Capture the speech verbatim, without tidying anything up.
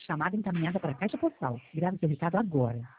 chamada encaminhada para a caixa postal. Grave seu recado agora.